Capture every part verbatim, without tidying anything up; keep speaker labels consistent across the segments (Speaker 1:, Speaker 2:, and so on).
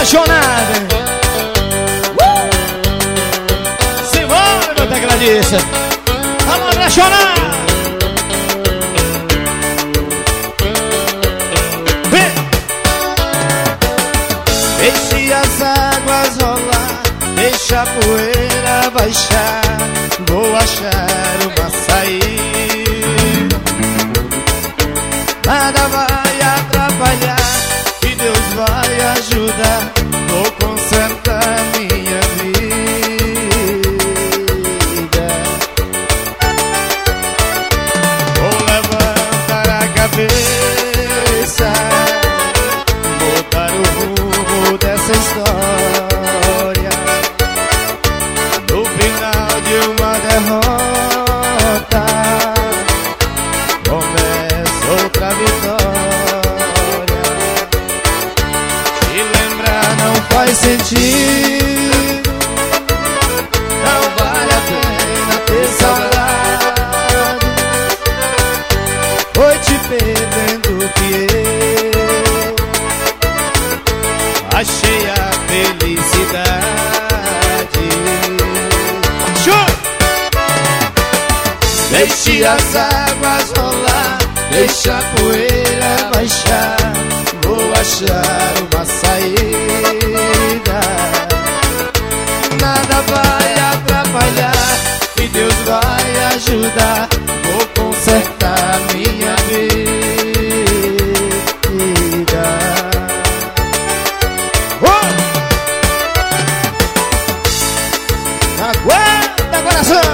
Speaker 1: apaixonada. uh! Simbora, meu tecladista. Vamos apaixonar. Vem.
Speaker 2: Deixe as águas rolar, deixa a poeira baixar. Vou achar uma saída. Nada vai atrapalhar, que Deus vai ajudar. Vou consertar minha vida. Vou levantar a cabeça, mudar o rumo dessa história. No final de uma derrota começa outra vitória. Se lembrar não faz sentido, não vale a pena ter saudade. Foi te perdendo que eu achei a felicidade.
Speaker 1: Show!
Speaker 2: Deixe as águas rolar, deixa a poeira baixar. Vou achar uma saída. Nada vai atrapalhar, e Deus vai ajudar. Vou consertar minha vida.
Speaker 1: Oh! Aguenta, coração!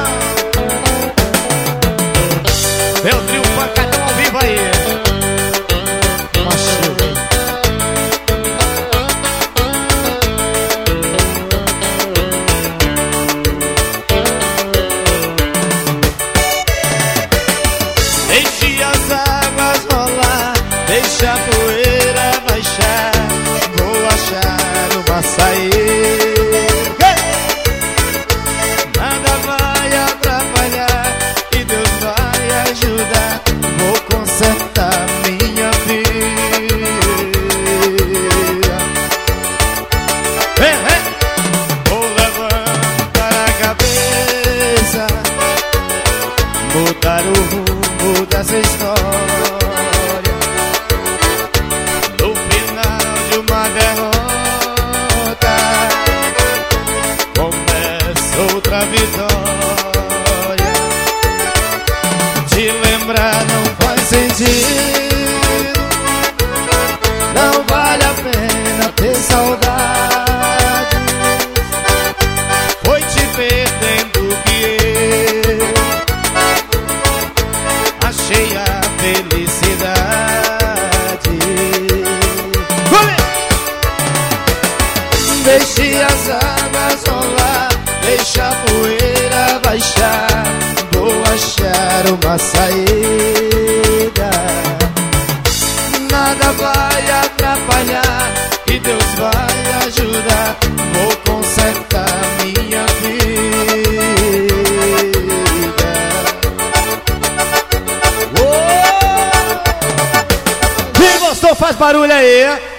Speaker 1: Meu trio pancadão ao vivo aí.
Speaker 2: Deixe as águas rolar, deixa a poeira baixar. Vou achar uma saída. Nada vai atrapalhar, e Deus vai ajudar. Vou consertar minha vida.
Speaker 1: Vem, vem!
Speaker 2: Vou levantar a cabeça, mudar o rumo dessa história. No final de uma derrota começa outra vitória. Te lembrar não faz sentido, não vale a pena ter saudade. Foi te perdendo que eu achei a felicidade. Deixe as águas rolar, deixa a poeira baixar. Vou achar uma saída. Nada vai atrapalhar, e Deus vai ajudar. Vou consertar minha vida.
Speaker 1: Quem gostou faz barulho aí.